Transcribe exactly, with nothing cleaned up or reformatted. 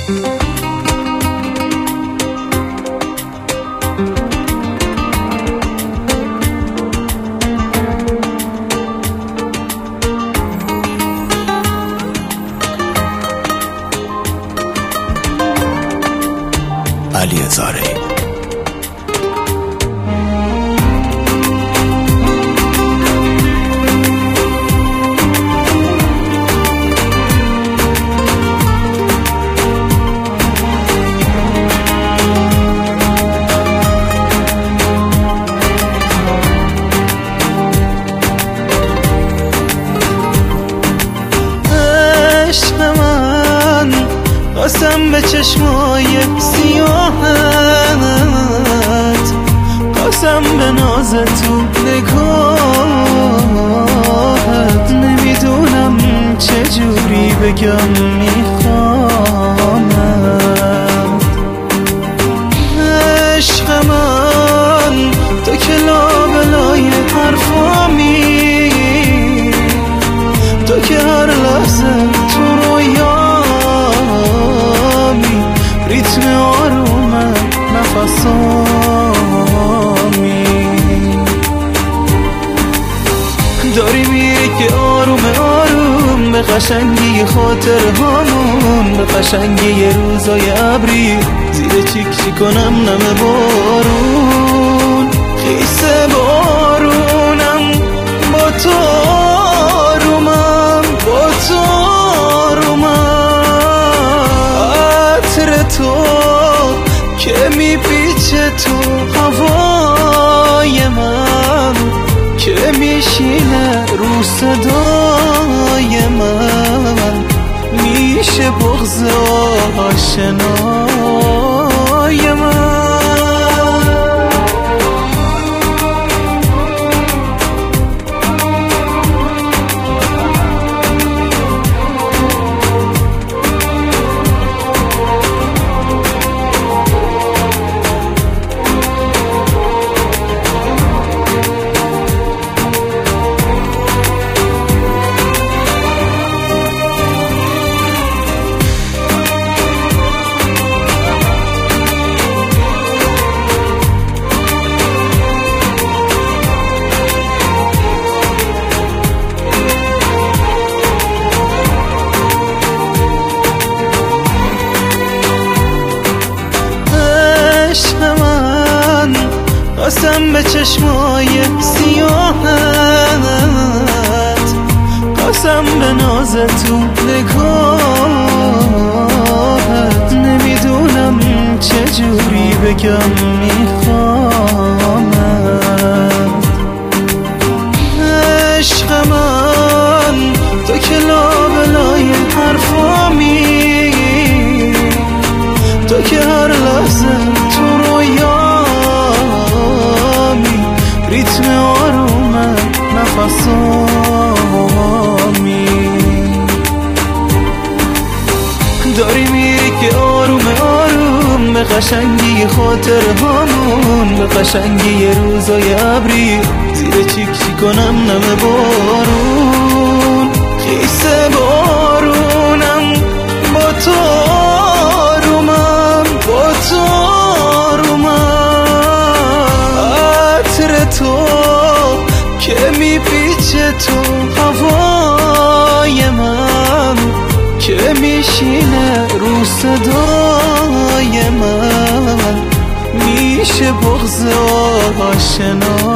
علی هزاره. عشق من قسم به چشمای سیاهت، قسم به ناز تو نگاهت، نمیدونم چجوری بگم میخوامت. عشق من تو که لابلای حرفامی، تو که هر لحظه تو رویامی، ریتم آروم نفسامی، داری میری که آروم آروم به قشنگی خاطر هامون، به قشنگی روزای ابری زیر چیک چی کنم نم بارون، خیسه بارونم با تو آرومم، با تو آرومم، عطر تو که میپیچه تو هوای من، که میشینه رو صدای من، میشه بغض آشنای من. قسم به چشمای سیاهت، قسم به ناز تو نگاهت، نمیدونم چجوری بگم میخوامت. عشق من تو که لابلای حرفامی، تو که هر لحظه تو رویامی، ریتم آروم نفسامی، داری میری که آروم آروم به قشنگی خاطر هامون، به قشنگی روزای ابری زیر چیک چی کنم نم بارون، خیسه بارونم با تو آرومم، با تو تو که میپیچه تو هوای من، که میشینه رو صدای من، میشه بغض آشنا